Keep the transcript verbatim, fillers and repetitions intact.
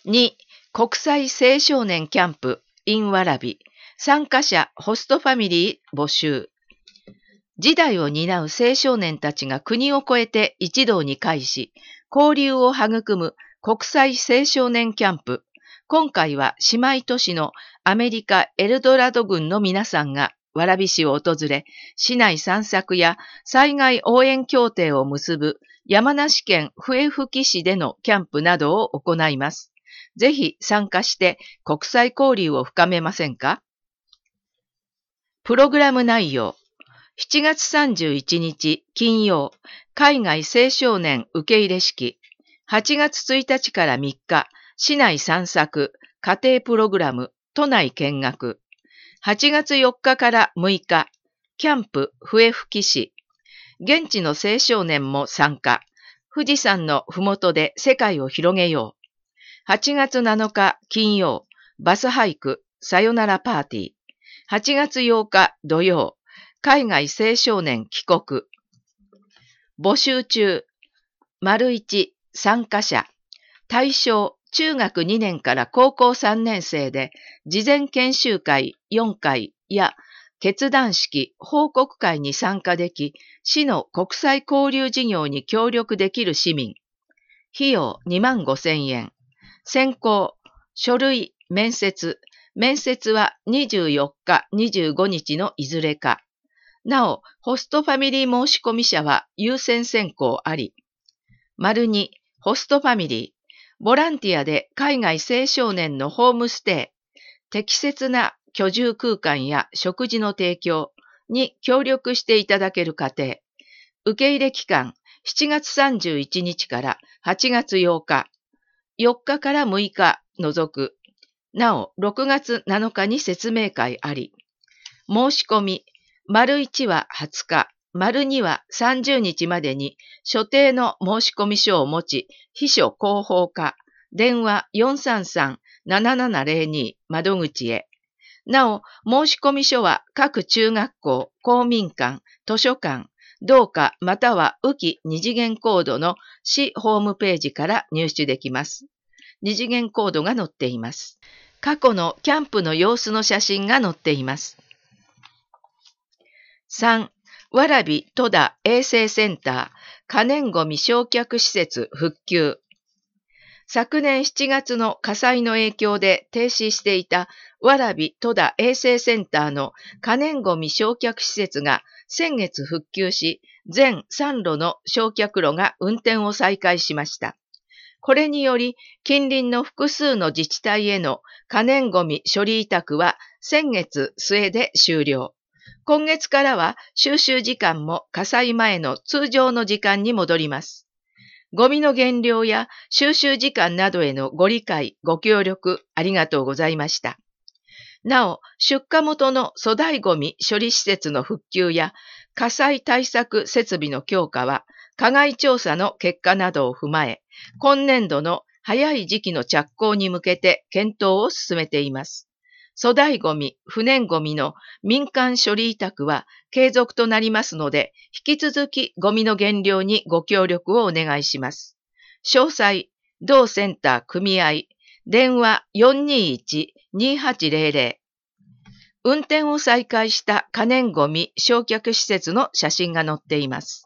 に、国際青少年キャンプ in 蕨。参加者ホストファミリー募集。次代を担う青少年たちが国を越えて一堂に会し、交流を育む国際青少年キャンプ。今回は姉妹都市のアメリカエルドラド郡の皆さんが蕨市を訪れ、市内散策や災害応援協定を結ぶ山梨県笛吹市でのキャンプなどを行います。ぜひ参加して国際交流を深めませんか？プログラム内容。しちがつさんじゅういちにち金曜、海外青少年受け入れ式。はちがつついたちからみっか、市内散策、家庭プログラム、都内見学。はちがつよっかからむいか、キャンプ笛吹市。現地の青少年も参加。富士山のふもとで世界を広げよう。はちがつなのか金曜、バスハイク、さよならパーティー。はちがつようか土曜、海外青少年帰国。募集中。丸いち、参加者。対象、中学にねんから高校さんねん生で、事前研修会よんかいや、結団式、報告会に参加でき、市の国際交流事業に協力できる市民。費用にまんごせんえん。選考、書類、面接。面接はにじゅうよっか、にじゅうごにちのいずれか。なお、ホストファミリー申込者は優先選考あり。丸に、ホストファミリー。ボランティアで海外青少年のホームステイ、適切な居住空間や食事の提供に協力していただける家庭。受け入れ期間、しちがつさんじゅういちにちからはちがつようか。よっかからむいか除く。なお、ろくがつなのかに説明会あり。申し込み、丸いちははつか、丸にはさんじゅうにちまでに所定の申込書を持ち、秘書広報課、電話 よんさんさんななななぜろに 窓口へ。なお、申込書は各中学校、公民館、図書館、同課または雨季二次元コードの市ホームページから入手できます。二次元コードが載っています。過去のキャンプの様子の写真が載っています。さん、蕨戸田衛生センター可燃ごみ焼却施設復旧。昨年しちがつの火災の影響で停止していた蕨戸田衛生センターの可燃ごみ焼却施設が先月復旧し、全さんろの焼却炉が運転を再開しました。これにより、近隣の複数の自治体への可燃ごみ処理委託は先月末で終了。今月からは収集時間も火災前の通常の時間に戻ります。ゴミの減量や収集時間などへのご理解、ご協力ありがとうございました。なお、出火元の粗大ゴミ処理施設の復旧や火災対策設備の強化は、課外調査の結果などを踏まえ、今年度の早い時期の着工に向けて検討を進めています。粗大ゴミ、不燃ゴミの民間処理委託は継続となりますので、引き続きゴミの減量にご協力をお願いします。詳細、同センター組合、電話 よんにいちにはちぜろぜろ。運転を再開した可燃ゴミ焼却施設の写真が載っています。